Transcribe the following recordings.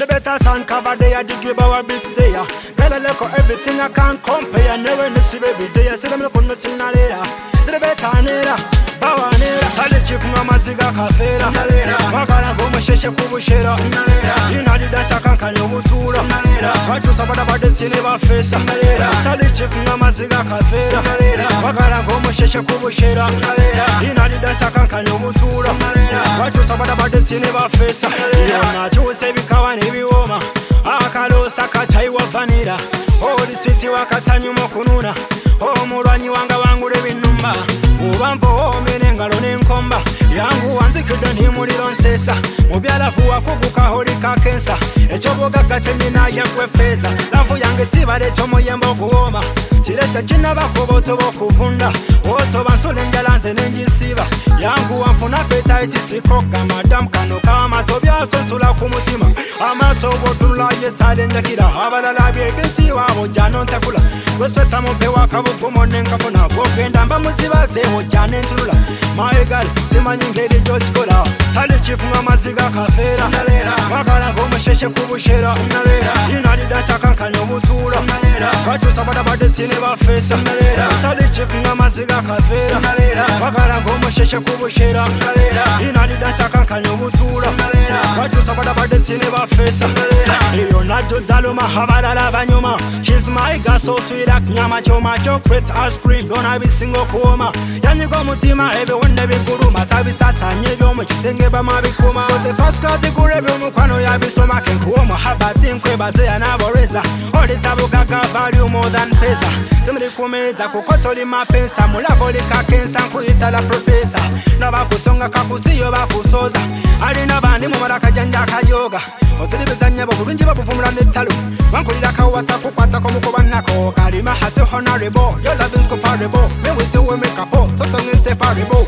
The better sound cover there, the give our beats there. Better look at everything I can't compare. Never miss it every day. I see them look on the scenario. The better nera, Bawa nera. Tali chip no maziga kafera. Makana go masheshe kubushera. Ina di dance akanka nyobutura. Watu sabada bade sineba fesa. Tali chip no maziga kafera. Makana go masheshe kubushera. Ina di dance akanka nyobutura. Watu sabada bade sineba fesa. Yana chose bikawa nibiwoma. Akalo sakata iwa vanira. Oli sweet wakatanyuma kununa. Omulwanyi wanga wangule binumba. Ubamvo omenengalo n'enkomba. Yangu wanzikidde n'imuliro nsesa. Mubyalavu wakuguka holika kensa. Ekyobogaga senyina yagwe feza. Lavu yange tsibale ky'omuyembe okuwooma. Kireta kinnabakoboto b'okuvunda. Otoba nsula enjala nze n'engisiba. Yangu wanfuna appetite sikoka. Madamu kano kaamato byasonsula ku mutima. Amaaso bw'otunula yeetaala enjakira. Abalala byebisi waabo jano ntakula. Lwesweta mumpe wakabugumo n'enkafuna. Bw'ogenda mba muzibaze ojja n'entulula. My girl, simanyi ngeri gy'okikola. Tali chip ng'amaziga kafeera. Mwagala ng'omusheshe kubushera. Inali dansa kankanya obutuula. Bakyusa badabadde sinebafeesa. Tali chip ng'amaziga kafeera. Mwagala ng'omusheshe kubushera. Inali dansa kankanya obutuula. Bakyusa badabadde sinebafeesa. Iyo najjo daluma abalala banyuma. She's my girl so sweet like nyama choma chocolate ice cream. Gonna be single kuoma. Yanyiga omutima ebiwonde biguluma. Tabisasanye ebyomu kisenge bamabikuma. The first class digula ebyomukwano yabisoma. Kenkuwomu habati nkwebaze yanaboreza. Oliza bugaga value more than pesa. Zimri kumeza kukotoli mapensa. Mulako likakensa nkuyita la profesa. Nabakusonga kakusiyo bakusoza. Alina bandi mumalaka janja kayoga. Otilibizanya bulungi bakuvumula n'ettalo. Wankulira kawata kukwatako mukubannako. Kalima hati honorable. Your love is comparable. Me with you we make a po. So strong inseparable.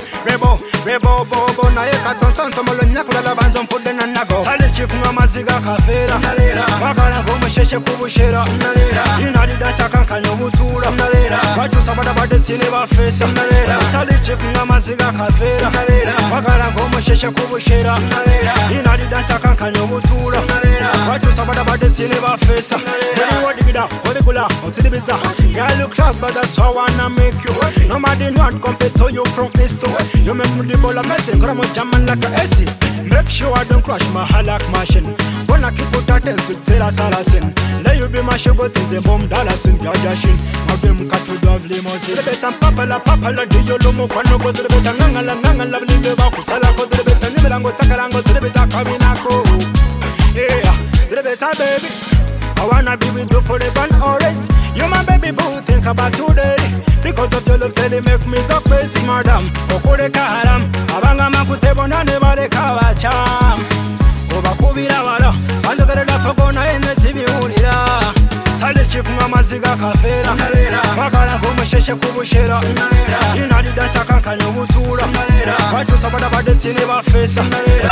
Rebo bobo na eka tonto molonya kulala banzo mfude na nago. Tali chip ng'amaziga kafeera. Mwagala ng'omusheshe kubushera. Inali dansa kankanya obutuula. Bakyusa badabadde sinebafeesa. Tali chip ng'amaziga kafeera. Mwagala ng'omusheshe kubushera. Inali dansa kankanya obutuula. Bakyusa badabadde sinebafeesa. Odigida, odigula, otilibiza. Girl you class but that's how I wanna make you. Nobody not compare to you from east to west. You make me the ball of messing, grab my jamming like a AC. Make sure I don't crash my halak machine. Gonna keep put that tense with Tela Salasin. Let you be my sugar things a bomb dollars in your dashing. My bim cut to dove limousine. The better papa, do you lomo quando go to the better nanga lovely baku sala go to the better nimelango takalango to the better kabinako. Yeah, the better baby. I wanna be with you forever and always. You my baby boo, think about today. Because of your love, say they make me go crazy, madam. Okure kaharam, abanga makutebo na nebale kawacham. Obakubira wala, bandogere da togona ene sibiulira. Tali chip ng'amaziga kafeera. Mwagala ng'omusheshe kubushera. Inali dansa kankanya obutuula. Bakyusa badabadde sinebafeesa.